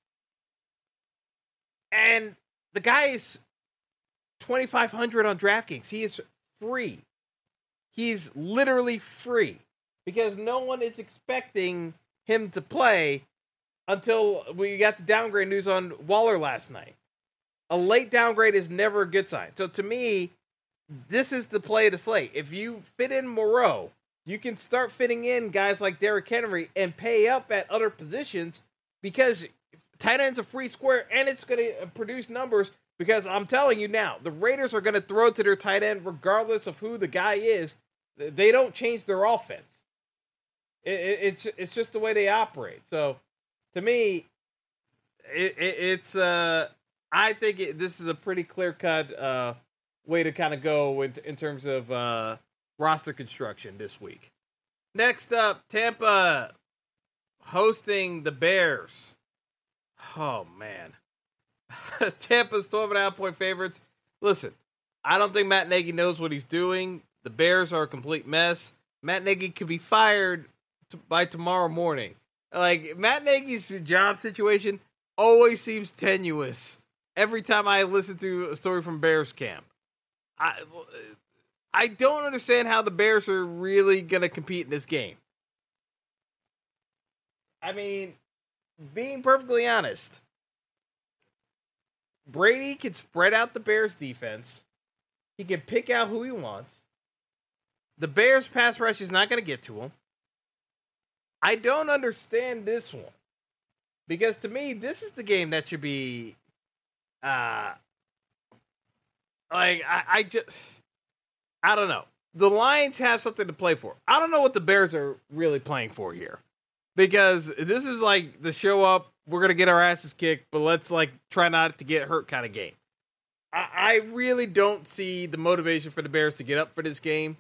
and the guy is twenty-five hundred on DraftKings. He is free. He's literally free because no one is expecting him to play until we got the downgrade news on Waller last night. A late downgrade is never a good sign. So to me, this is the play of the slate. If you fit in Moreau, you can start fitting in guys like Derrick Henry and pay up at other positions because tight end's a free square and it's going to produce numbers, because I'm telling you now, the Raiders are going to throw to their tight end regardless of who the guy is. They don't change their offense. It, it, it's it's just the way they operate. So to me, it, it, it's uh, I think it, this is a pretty clear-cut uh, way to kind of go in, in terms of uh, roster construction this week. Next up, Tampa hosting the Bears. Oh, man. Tampa's twelve and a half point favorites. Listen, I don't think Matt Nagy knows what he's doing. The Bears are a complete mess. Matt Nagy could be fired t- by tomorrow morning. Like, Matt Nagy's job situation always seems tenuous every time I listen to a story from Bears camp. I, I don't understand how the Bears are really going to compete in this game. I mean, being perfectly honest, Brady can spread out the Bears defense. He can pick out who he wants. The Bears pass rush is not going to get to him. I don't understand this one. Because to me, this is the game that should be, uh, like, I, I just, I don't know. The Lions have something to play for. I don't know what the Bears are really playing for here. Because this is like the show up, we're going to get our asses kicked, but let's like try not to get hurt kind of game. I, I really don't see the motivation for the Bears to get up for this game.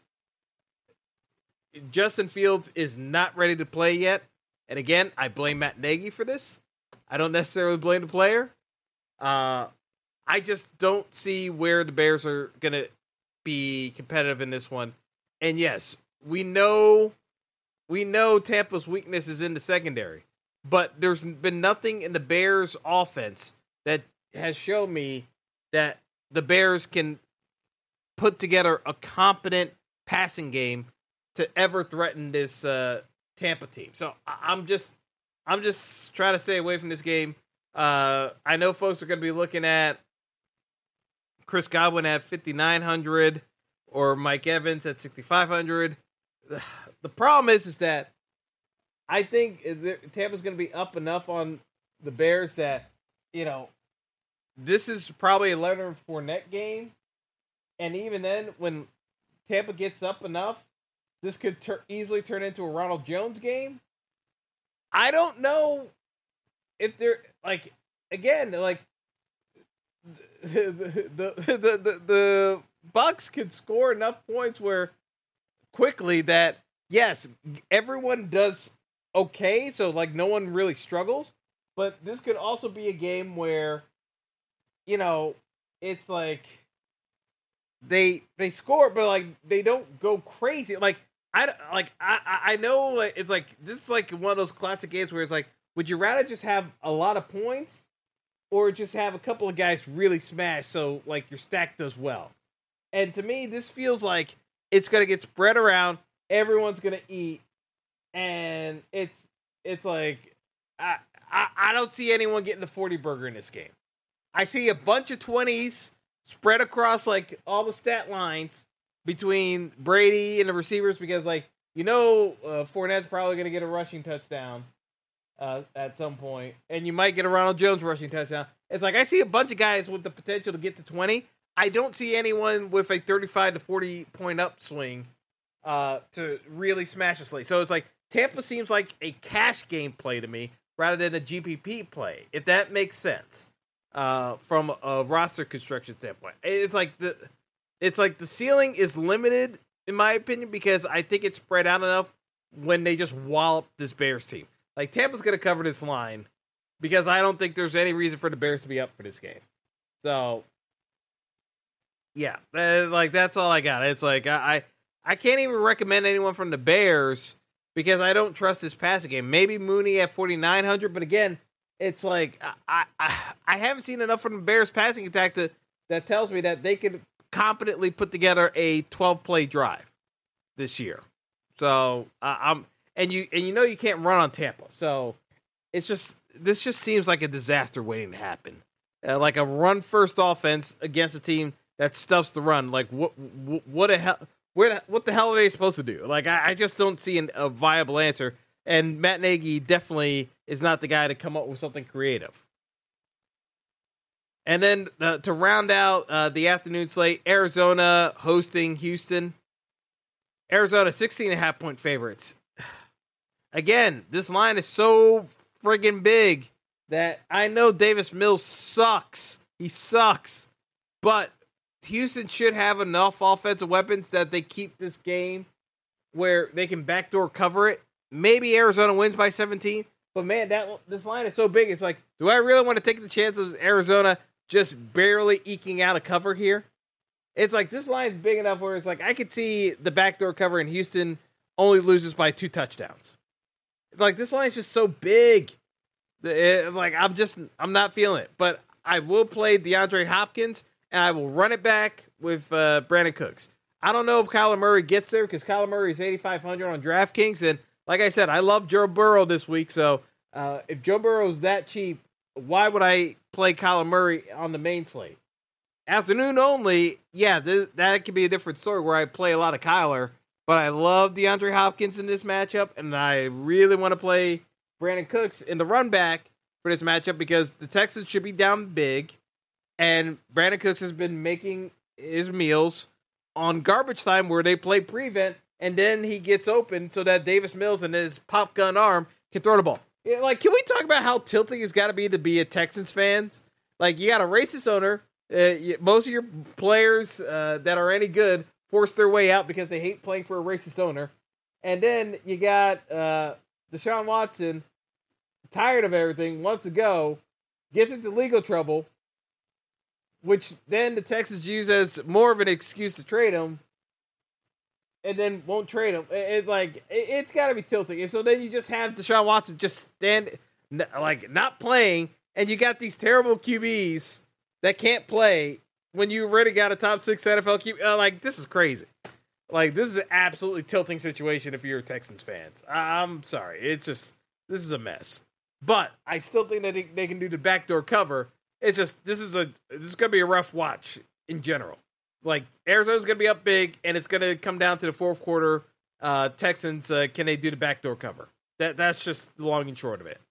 Justin Fields is not ready to play yet. And again, I blame Matt Nagy for this. I don't necessarily blame the player. Uh, I just don't see where the Bears are going to be competitive in this one. And yes, we know we know Tampa's weakness is in the secondary. But there's been nothing in the Bears' offense that has shown me that the Bears can put together a competent passing game to ever threaten this uh, Tampa team. So I'm just, I'm just trying to stay away from this game. Uh, I know folks are going to be looking at Chris Godwin at fifty-nine hundred or Mike Evans at sixty-five hundred. The problem is, is that I think Tampa's going to be up enough on the Bears that, you know, this is probably a Leonard Fournette game. And even then, when Tampa gets up enough, this could ter- easily turn into a Ronald Jones game. I don't know if they're, like, again, like, the, the, the, the, the Bucks could score enough points where quickly that, yes, everyone does okay, so like no one really struggles, but this could also be a game where, you know, it's like they they score, but like they don't go crazy. Like I like I I know like it's like this is like one of those classic games where it's like, would you rather just have a lot of points or just have a couple of guys really smash so like your stack does well? And to me, this feels like it's gonna get spread around. Everyone's gonna eat, and it's it's like I I, I don't see anyone getting the forty burger in this game. I see a bunch of twenties spread across like all the stat lines between Brady and the receivers, because like you know uh, Fournette's probably gonna get a rushing touchdown uh, at some point, and you might get a Ronald Jones rushing touchdown. It's like I see a bunch of guys with the potential to get to twenty. I don't see anyone with a thirty-five to forty point upswing uh, to really smash a slate. So it's like Tampa seems like a cash game play to me rather than a G P P play, if that makes sense uh, from a roster construction standpoint. It's like the it's like the ceiling is limited in my opinion because I think it's spread out enough when they just wallop this Bears team. Like Tampa's going to cover this line because I don't think there's any reason for the Bears to be up for this game. So. Yeah, uh, like that's all I got. It's like I, I I can't even recommend anyone from the Bears because I don't trust this passing game. Maybe Mooney at forty-nine hundred, but again, it's like I, I I haven't seen enough from the Bears passing attack to, that tells me that they could competently put together a twelve play drive this year. So uh, I'm and you and you know you can't run on Tampa, so it's just this just seems like a disaster waiting to happen, uh, like a run first offense against a team that stuffs the run. Like what? What, what the hell? Where? What the hell are they supposed to do? Like I, I just don't see an, a viable answer. And Matt Nagy definitely is not the guy to come up with something creative. And then uh, to round out uh, the afternoon slate, Arizona hosting Houston. Arizona sixteen and a half point favorites. Again, this line is so friggin' big that I know Davis Mills sucks. He sucks, but Houston should have enough offensive weapons that they keep this game where they can backdoor cover it. Maybe Arizona wins by seventeen, but man, that this line is so big. It's like, do I really want to take the chance of Arizona just barely eking out a cover here? It's like this line is big enough where it's like I could see the backdoor cover in Houston only loses by two touchdowns. It's like this line is just so big. It, like I'm just I'm not feeling it, but I will play DeAndre Hopkins. And I will run it back with uh, Brandon Cooks. I don't know if Kyler Murray gets there because Kyler Murray is eighty-five hundred on DraftKings. And like I said, I love Joe Burrow this week. So uh, if Joe Burrow is that cheap, why would I play Kyler Murray on the main slate? Afternoon only, yeah, this, that could be a different story where I play a lot of Kyler. But I love DeAndre Hopkins in this matchup. And I really want to play Brandon Cooks in the run back for this matchup because the Texans should be down big. And Brandon Cooks has been making his meals on garbage time where they play prevent, and then he gets open so that Davis Mills and his pop gun arm can throw the ball. Yeah, like, can we talk about how tilting it's got to be to be a Texans fans? Like, you got a racist owner. Uh, you, most of your players uh, that are any good force their way out because they hate playing for a racist owner. And then you got uh, Deshaun Watson, tired of everything, wants to go, gets into legal trouble, which then the Texans use as more of an excuse to trade him, and then won't trade him. It's like, it's got to be tilting. And so then you just have Deshaun Watson just stand, like, not playing, and you got these terrible Q Bs that can't play when you already got a top six N F L Q B. Uh, like, this is crazy. Like, this is an absolutely tilting situation if you're Texans fans. I'm sorry. It's just, this is a mess. But I still think that they, they can do the backdoor cover. It's just, this is a, this is going to be a rough watch in general. Like, Arizona's going to be up big, and it's going to come down to the fourth quarter. Uh, Texans, uh, can they do the backdoor cover? That That's just the long and short of it.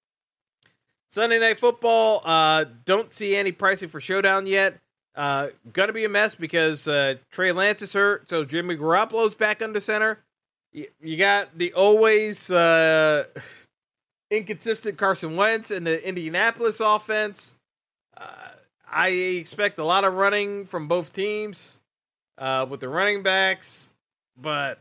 Sunday Night Football, uh, don't see any pricing for Showdown yet. Uh, going to be a mess because uh, Trey Lance is hurt, so Jimmy Garoppolo's back under center. You, you got the always uh, inconsistent Carson Wentz in the Indianapolis offense. Uh, I expect a lot of running from both teams uh, with the running backs, but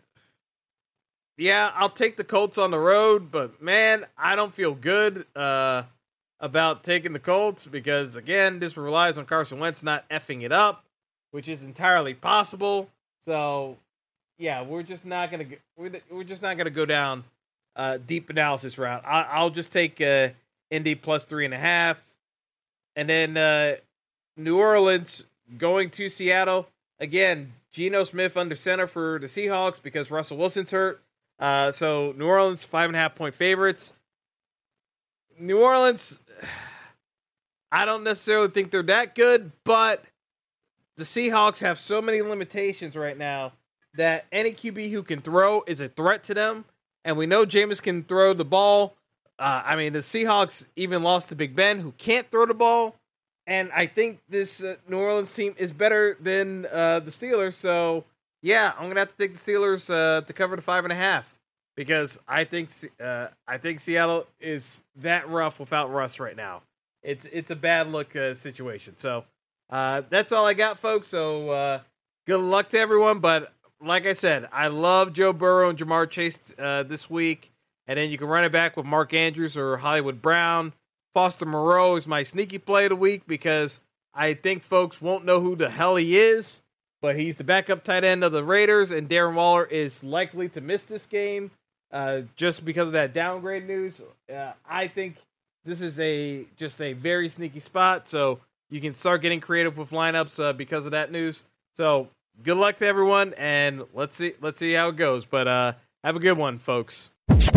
yeah, I'll take the Colts on the road, but man, I don't feel good. Uh, about taking the Colts because, again, this relies on Carson Wentz not effing it up, which is entirely possible. So, yeah, we're just not gonna we're we're just not gonna go down uh, deep analysis route. I, I'll just take uh, Indy plus three and a half, and then uh, New Orleans going to Seattle again. Geno Smith under center for the Seahawks because Russell Wilson's hurt. Uh, so New Orleans five and a half point favorites. New Orleans, I don't necessarily think they're that good, but the Seahawks have so many limitations right now that any Q B who can throw is a threat to them. And we know Jameis can throw the ball. Uh, I mean, the Seahawks even lost to Big Ben, who can't throw the ball. And I think this uh, New Orleans team is better than uh, the Steelers. So, yeah, I'm going to have to take the Steelers uh, to cover the five and a half because I think uh, I think Seattle is that rough without Russ right now. It's it's a bad look uh, situation. So, uh, that's all I got, folks. So, uh, good luck to everyone. But like I said, I love Joe Burrow and Jamar Chase uh, this week. And then you can run it back with Mark Andrews or Hollywood Brown. Foster Moreau is my sneaky play of the week because I think folks won't know who the hell he is, but he's the backup tight end of the Raiders, and Darren Waller is likely to miss this game uh, just because of that downgrade news. Uh, I think this is a just a very sneaky spot, so you can start getting creative with lineups uh, because of that news. So good luck to everyone, and let's see let's see how it goes. But uh, have a good one, folks.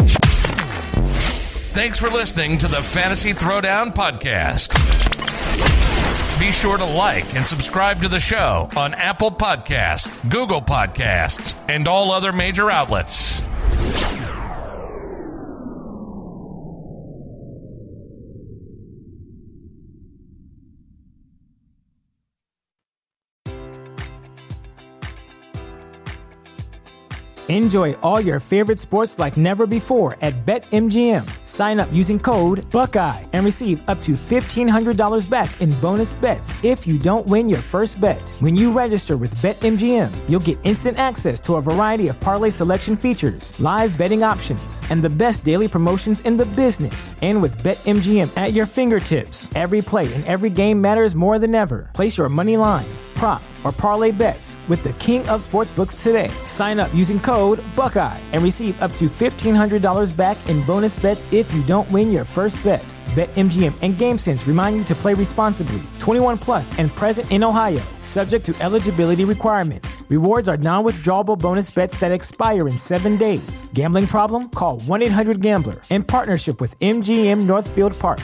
Thanks for listening to the Fantasy Throwdown Podcast. Be sure to like and subscribe to the show on Apple Podcasts, Google Podcasts, and all other major outlets. Enjoy all your favorite sports like never before at BetMGM. Sign up using code Buckeye and receive up to fifteen hundred dollars back in bonus bets if you don't win your first bet. When you register with BetMGM, you'll get instant access to a variety of parlay selection features, live betting options, and the best daily promotions in the business. And with BetMGM at your fingertips, every play and every game matters more than ever. Place your money line, prop, or parlay bets with the king of sportsbooks today. Sign up using code Buckeye and receive up to fifteen hundred dollars back in bonus bets if you don't win your first bet. BetMGM and GameSense remind you to play responsibly. twenty-one plus and present in Ohio, subject to eligibility requirements. Rewards are non-withdrawable bonus bets that expire in seven days. Gambling problem? Call one eight hundred gambler in partnership with M G M Northfield Park.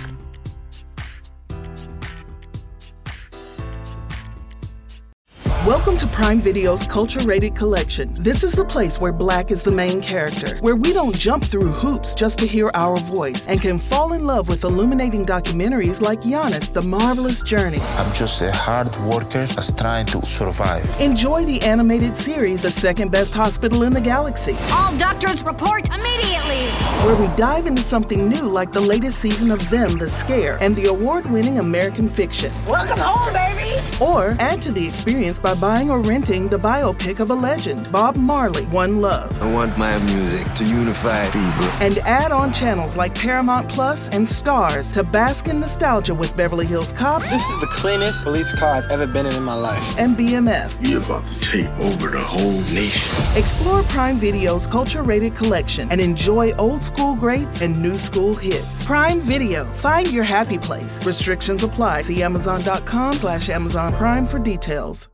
Welcome to Prime Video's Culture-Rated Collection. This is the place where Black is the main character, where we don't jump through hoops just to hear our voice, and can fall in love with illuminating documentaries like Giannis, The Marvelous Journey. I'm just a hard worker that's trying to survive. Enjoy the animated series, The Second Best Hospital in the Galaxy. All doctors report immediately! Where we dive into something new like the latest season of Them, The Scare, and the award-winning American Fiction. Welcome home, baby! Or add to the experience by buying or renting the biopic of a legend, Bob Marley, One Love. I want my music to unify people. And add on channels like Paramount Plus and Stars to bask in nostalgia with Beverly Hills Cop. This is the cleanest police car I've ever been in in my life. And B M F. You're about to take over the whole nation. Explore Prime Video's Culture-Rated Collection and enjoy old school greats and new school hits. Prime Video. Find your happy place. Restrictions apply. See Amazon.com slash Amazon Prime for details.